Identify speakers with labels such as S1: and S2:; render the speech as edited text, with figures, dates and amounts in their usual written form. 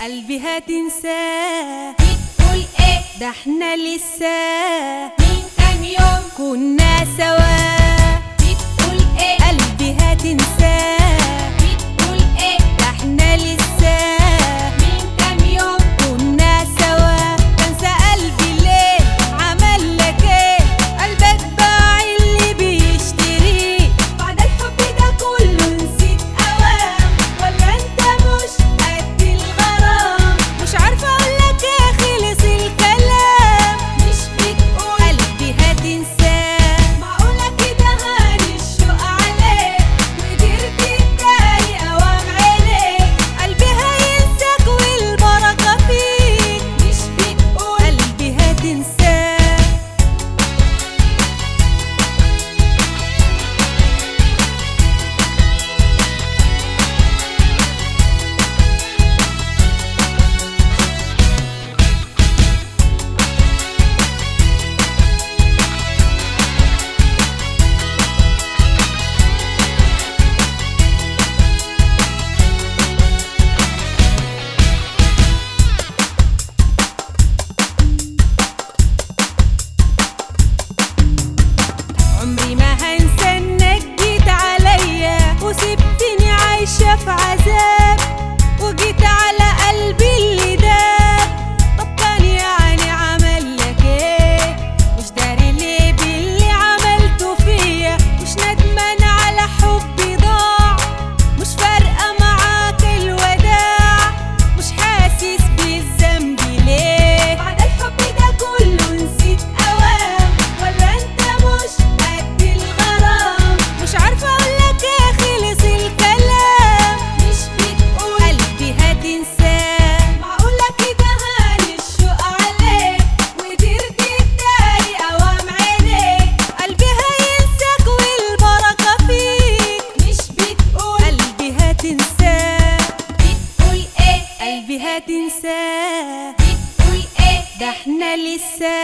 S1: قلبي هتنساه.
S2: بتقول ايه؟
S1: ده احنا لسه
S2: من كام يوم
S1: كنا سوا.
S2: بتقول ايه؟
S1: قلبي هتنساه.
S2: بتقول ايه؟
S1: ده احنا لسه
S2: من كام يوم
S1: كنا سوا. تنسى قلبي ليه؟ عمل لك ايه؟ قلبك باع اللي بيشتريه.
S2: بعد الحب ده كله نسيت اوام، ولا انت مش قد الغرام؟
S1: مش عارفه اقول لك ايه، خلص الكلام.
S2: مش بتقول
S1: قلبي هتنساه.
S2: معقولة كده هاني الشوق عليك وقدرت تداري اوام عينيك؟
S1: قلبي هينساك والبركه فيك.
S2: مش بتقول
S1: قلبي هتنساه. عمري ما هنسى انك جيت عليا وسبتني عايشة في عذاب، وجيت على قلبي اللي داب. طب كان يعني عمل لك ايه؟ مش داري ليه باللي عملته فيا؟ مش ندمان على حبي ضاع؟ مش فارقة معاك الوداع؟ مش حاسس بالذنب ليه؟
S2: بعد الحب ده كله نسيت اوام، ولا انت مش قد الغرام؟
S1: مش عارفة اقولك ايه، خلص الكلام.
S2: مش بتقول
S1: قلبي هتنساه.
S2: معقولة كده هاني الشوق عليك وقدرت تداري اوام عينيك؟
S1: قلبي هينساك والبركة فيك.
S2: مش بتقول
S1: قلبي هتنساه.
S2: بتقول ايه؟
S1: قلبي هتنساه.
S2: بتقول ايه؟
S1: ده احنا لسه